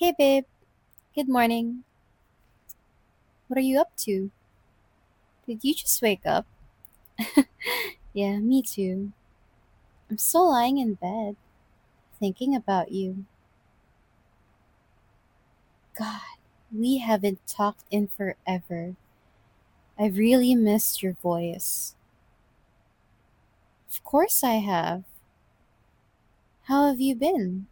Hey babe, good morning. What are you up to? Did you just wake up? Yeah, me too. I'm still lying in bed, thinking about you. God, we haven't talked in forever. I've really missed your voice. Of course I have. How have you been?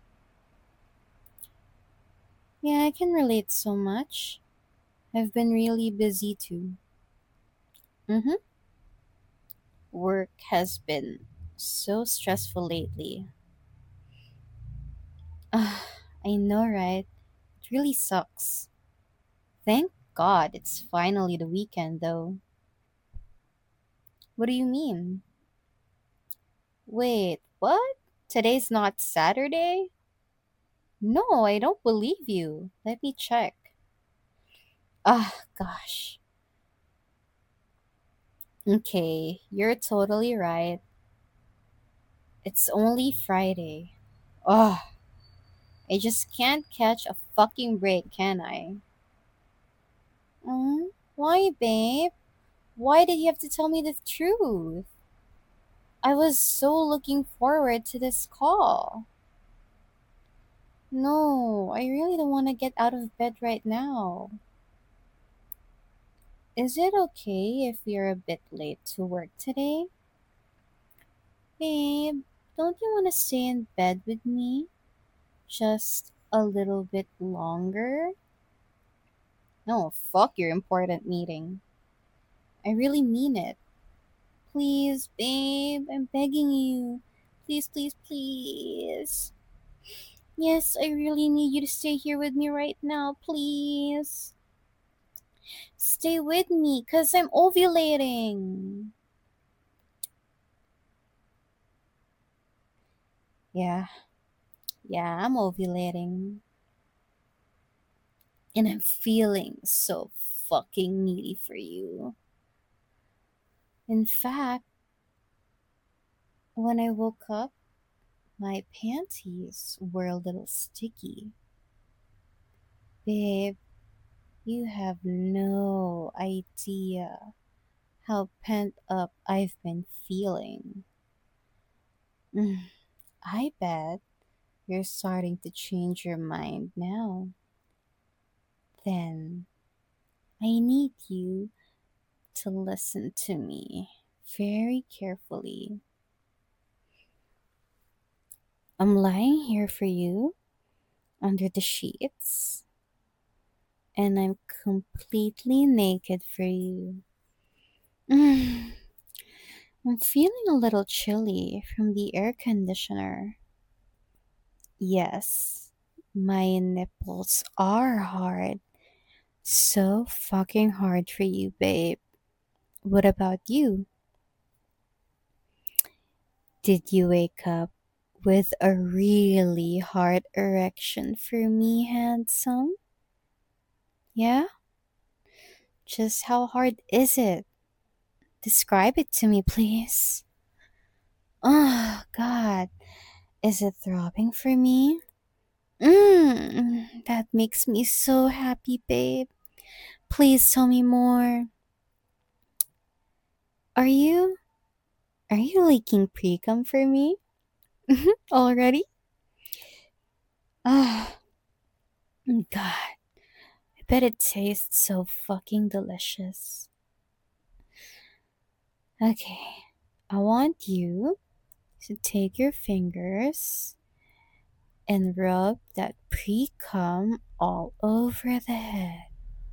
Yeah, I can relate so much. I've been really busy too. Mm-hmm. Work has been so stressful lately. Ah, I know, right? It really sucks. Thank God it's finally the weekend, though. What do you mean? Wait, what? Today's not Saturday? No, I don't believe you. Let me check. Ah, gosh. Okay, you're totally right. It's only Friday. Oh, I just can't catch a fucking break, can I? Why, babe? Why did you have to tell me the truth? I was so looking forward to this call. No, I really don't want to get out of bed right now. Is it okay if you're a bit late to work today? Babe, don't you want to stay in bed with me? Just a little bit longer? No, fuck your important meeting. I really mean it. Please, babe, I'm begging you. Please, please, please. Yes, I really need you to stay here with me right now, please. Stay with me, cause I'm ovulating. Yeah, yeah, I'm ovulating. And I'm feeling so fucking needy for you. In fact, when I woke up, my panties were a little sticky. Babe, you have no idea how pent up I've been feeling. Mm, I bet you're starting to change your mind now. Then I need you to listen to me very carefully. I'm lying here for you under the sheets, and I'm completely naked for you. Mm, I'm feeling a little chilly from the air conditioner. Yes, my nipples are hard. So fucking hard for you, babe. What about you? Did you wake up with a really hard erection for me, handsome? Yeah? Just how hard is it? Describe it to me, please. Oh, God. Is it throbbing for me? That makes me so happy, babe. Please tell me more. Are you are you leaking pre-cum for me? Already? Ah, God. I bet it tastes so fucking delicious. Okay. I want you to take your fingers and rub that pre-cum all over the head.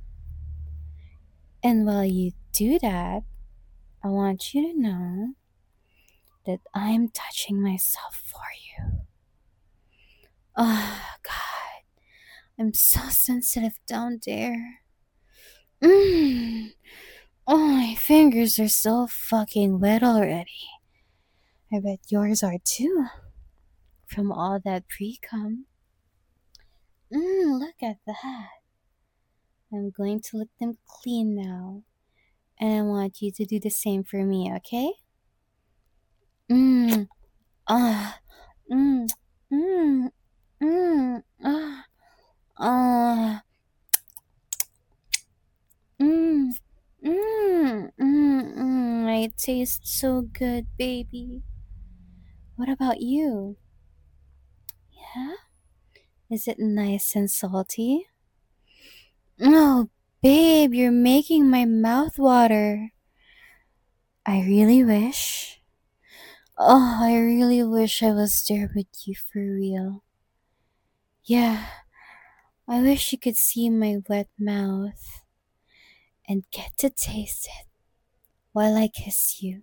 And while you do that, I want you to know that I'm touching myself for you. Oh, God. I'm so sensitive down there. Mm. Oh, my fingers are so fucking wet already. I bet yours are too, from all that pre cum. Look at that. I'm going to let them clean now. And I want you to do the same for me, okay? Mmm. Ah. Mmm. Mmm. Mmm. Ah. it tastes so good, baby. What about you? Yeah? Is it nice and salty? Oh, babe, you're making my mouth water. I really wish. Oh, I really wish I was there with you for real. Yeah, I wish you could see my wet mouth and get to taste it while I kiss you.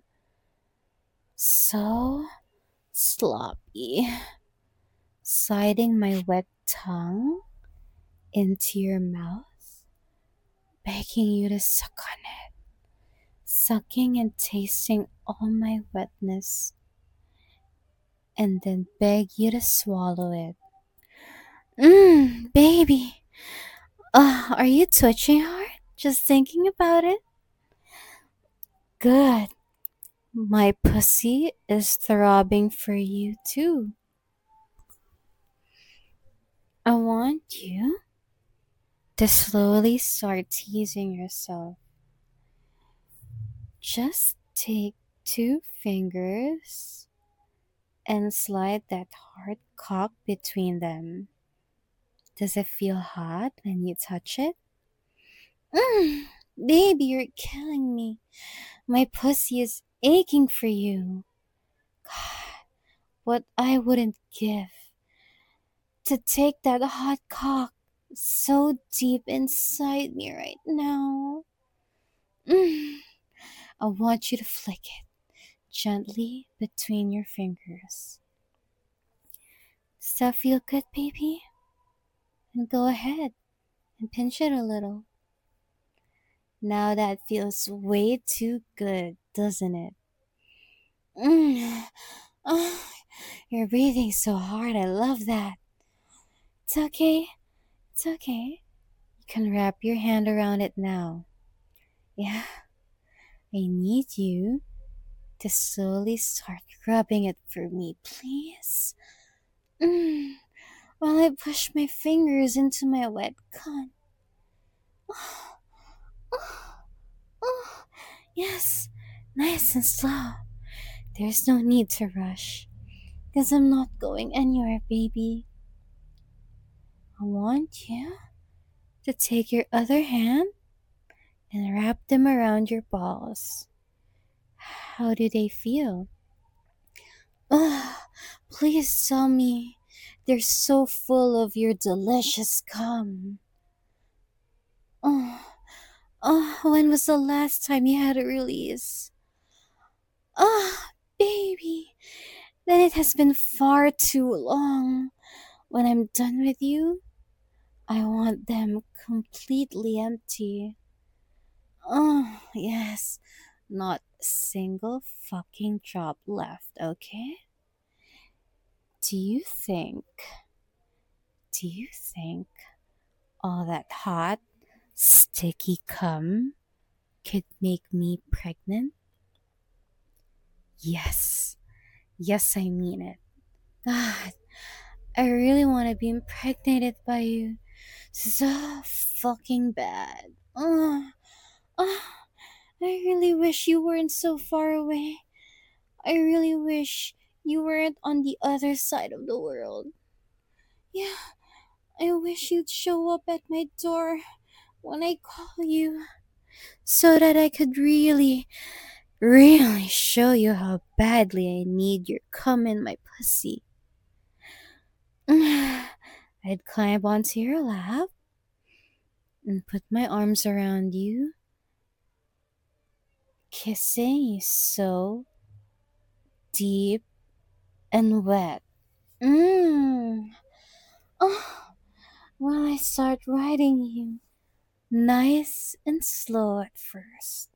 So sloppy. Sliding my wet tongue into your mouth, begging you to suck on it, sucking and tasting all my wetness, and then beg you to swallow it. Baby. Are you twitching hard? Just thinking about it? Good. My pussy is throbbing for you too. I want you to slowly start teasing yourself. Just take two fingers and slide that hard cock between them. Does it feel hot when you touch it? Mm, baby, you're killing me. My pussy is aching for you. God, what I wouldn't give to take that hot cock so deep inside me right now. Mm, I want you to flick it gently between your fingers. Does that feel good, baby? And go ahead and pinch it a little. Now that feels way too good, doesn't it? Mm. Ah, you're breathing so hard. I love that. It's okay. It's okay. You can wrap your hand around it now. Yeah, I need you to slowly start rubbing it for me, please. Mm. While I push my fingers into my wet cunt. Oh, oh, oh. Yes, nice and slow. There's no need to rush, because I'm not going anywhere, baby. I want you to take your other hand and wrap them around your balls. How do they feel? Oh, please tell me they're so full of your delicious cum. Oh, when was the last time you had a release? Ah, baby, then it has been far too long. When I'm done with you, I want them completely empty. Oh, yes, not a single fucking drop left, okay? Do you think, do you think all that hot, sticky cum could make me pregnant? Yes, yes, I mean it. God, I really want to be impregnated by you so fucking bad. Oh, I really wish you weren't so far away. I really wish you weren't on the other side of the world. Yeah, I wish you'd show up at my door when I call you so that I could really, really show you how badly I need your cum in my pussy. I'd climb onto your lap and put my arms around you, kissing you so deep and wet. Mmm. Oh, while I start riding you, nice and slow at first,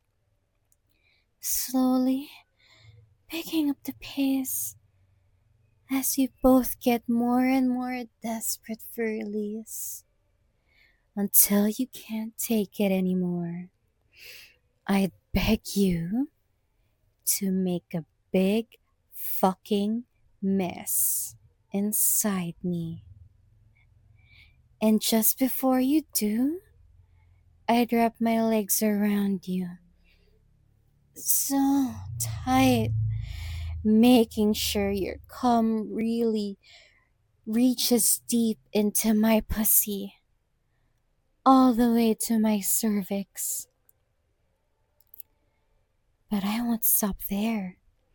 slowly picking up the pace as you both get more and more desperate for release until you can't take it anymore. I'd beg you to make a big fucking mess inside me. And just before you do, I'd wrap my legs around you so tight, making sure your cum really reaches deep into my pussy, all the way to my cervix. But I won't stop there.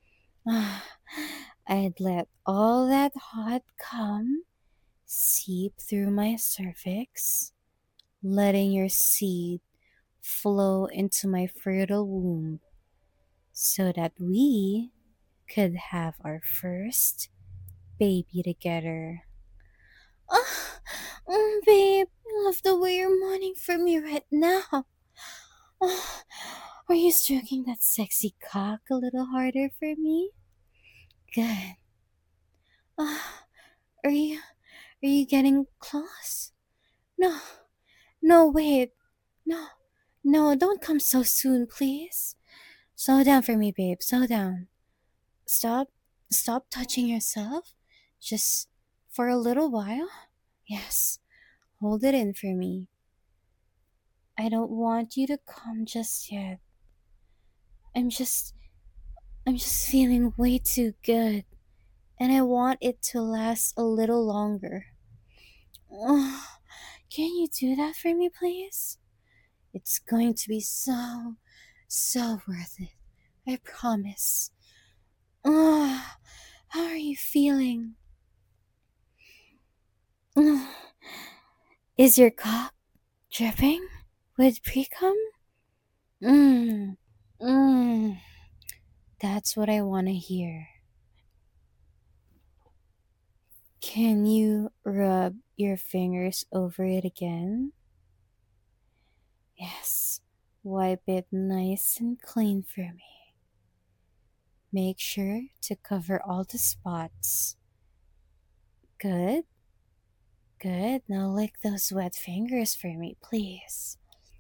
I'd let all that hot cum seep through my cervix, letting your seed flow into my fertile womb so that we could have our first baby together. Oh, babe, I love the way you're moaning for me right now. Oh, are you stroking that sexy cock a little harder for me? Good. Oh, are you are you getting close? No, no, wait. No, no, don't come so soon, please. Slow down for me, babe. Slow down. Stop. Stop touching yourself. Just for a little while. Yes. Hold it in for me. I don't want you to come just yet. I'm just I'm just feeling way too good, and I want it to last a little longer. Oh, can you do that for me, please? It's going to be so worth it. I promise. Oh, how are you feeling? Oh, is your cock dripping with pre-cum? Mmm. Mmm. That's what I want to hear. Can you rub your fingers over it again? Yes. Wipe it nice and clean for me. Make sure to cover all the spots. Good. Good. Now lick those wet fingers for me, please.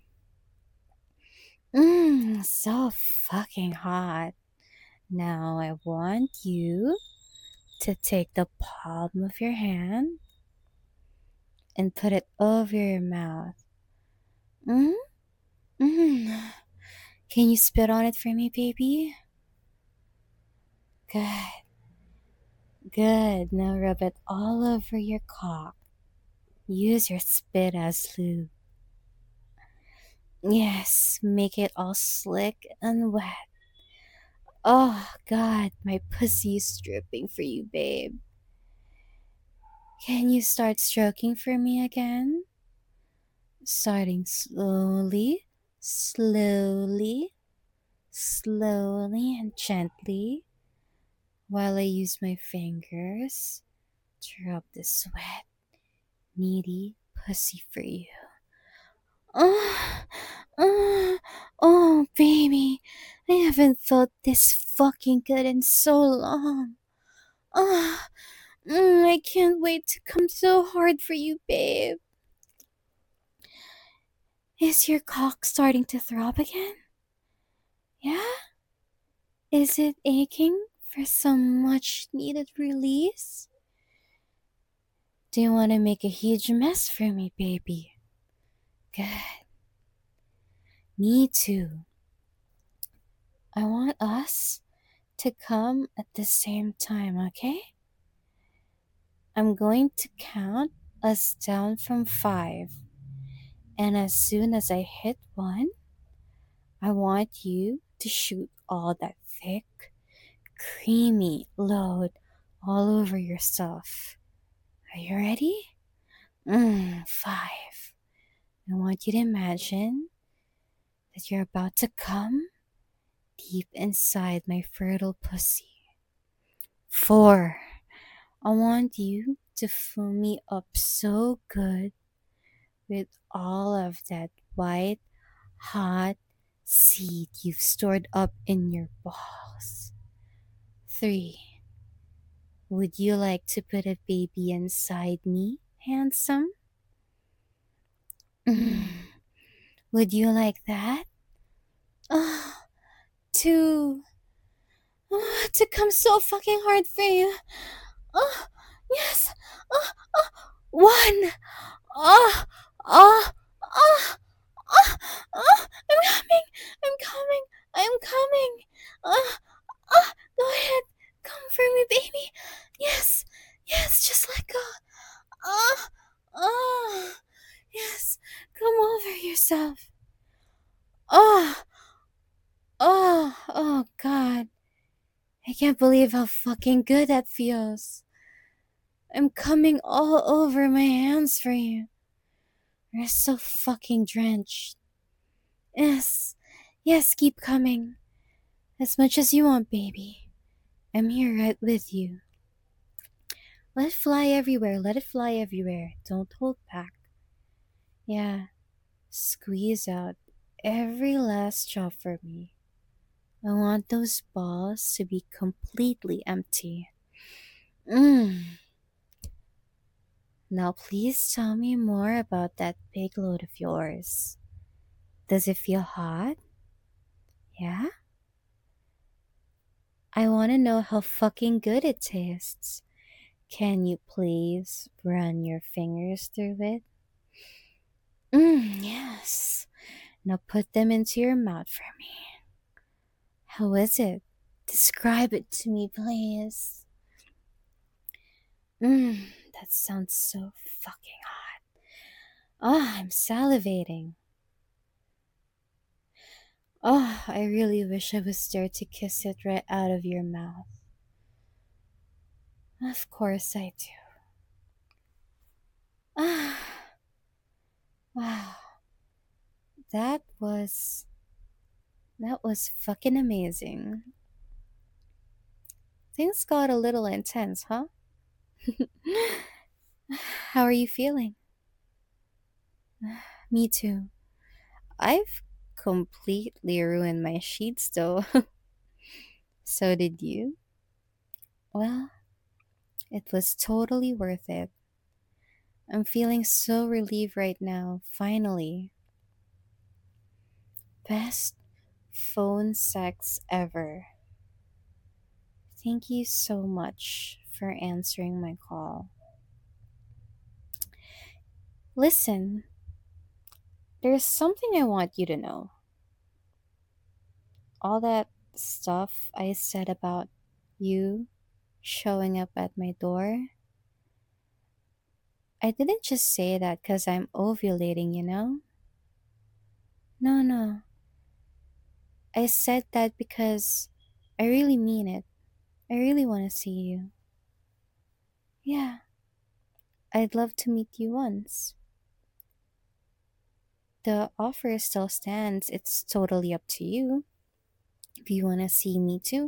Mmm, so fucking hot. Now I want you to take the palm of your hand and put it over your mouth. Mm? Mm. Can you spit on it for me, baby? Good. Good. Now rub it all over your cock. Use your spit as lube. Yes, make it all slick and wet. Oh, God, my pussy's dripping for you, babe. Can you start stroking for me again? Starting slowly, and gently, while I use my fingers to rub the sweat, needy pussy for you. Oh, oh, oh, baby, I haven't felt this fucking good in so long. Oh, I can't wait to come so hard for you, babe. Is your cock starting to throb again? Yeah? Is it aching for some much needed release? Do you want to make a huge mess for me, baby? Good. Me too. I want us to come at the same time, okay? I'm going to count us down from 5. And as soon as I hit 1, I want you to shoot all that thick, creamy load all over yourself. Are you ready? 5. I want you to imagine that you're about to come deep inside my fertile pussy. 4. I want you to fill me up so good with all of that white, hot seed you've stored up in your balls. 3. Would you like to put a baby inside me, handsome? Would you like that? Oh, 2. Oh, to come so fucking hard for you. Oh, yes. Oh, oh. 1. Oh, oh, oh, oh, oh. I'm coming. I'm coming. I'm coming. Ah, go ahead. Come for me, baby. Yes, yes, just let go. Ah, yes. Come over yourself. Oh, oh, God. I can't believe how fucking good that feels. I'm coming all over my hands for you. You're so fucking drenched. Yes, yes, keep coming. As much as you want, baby. I'm here right with you. Let it fly everywhere, let it fly everywhere. Don't hold back. Yeah, squeeze out every last drop for me. I want those balls to be completely empty. Mmm. Now please tell me more about that big load of yours. Does it feel hot? Yeah? I want to know how fucking good it tastes. Can you please run your fingers through it? Yes. Now put them into your mouth for me. How is it? Describe it to me, please. That sounds so fucking hot. Ah, I'm salivating. Oh, I really wish I was there to kiss it right out of your mouth. Of course I do. Ah, wow. That was that was fucking amazing. Things got a little intense, huh? How are you feeling? Me too. I've completely ruined my sheets though. So did you? Well, it was totally worth it. I'm feeling so relieved right now, finally. Best phone sex ever. Thank you so much for answering my call. Listen, there's something I want you to know. All that stuff I said about you showing up at my door, I didn't just say that because I'm ovulating, you know? No, no. I said that because I really mean it. I really want to see you. Yeah, I'd love to meet you once. The offer still stands. It's totally up to you. If you want to see me too.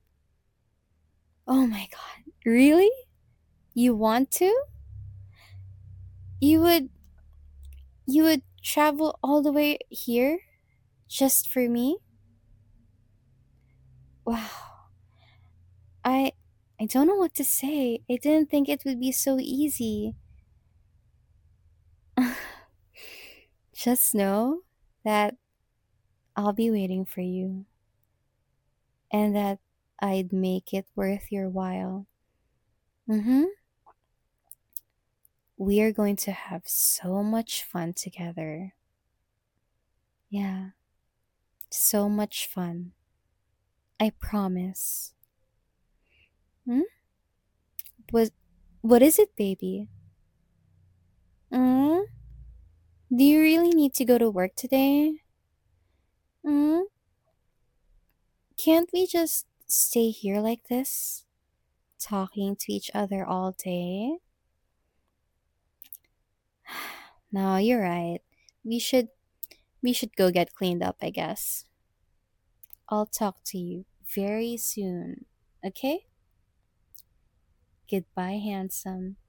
Oh my god. Really? You want to? You would you would travel all the way here just for me? Wow. I I don't know what to say. I didn't think it would be so easy. Just know that I'll be waiting for you and that I'd make it worth your while. Mhm. We are going to have so much fun together. Yeah, so much fun. I promise. Hmm? What what is it, baby? Mm? Do you really need to go to work today? Mm? Can't we just stay here like this, talking to each other all day? No, you're right. We should we should go get cleaned up, I guess. I'll talk to you very soon. Okay? Goodbye, handsome.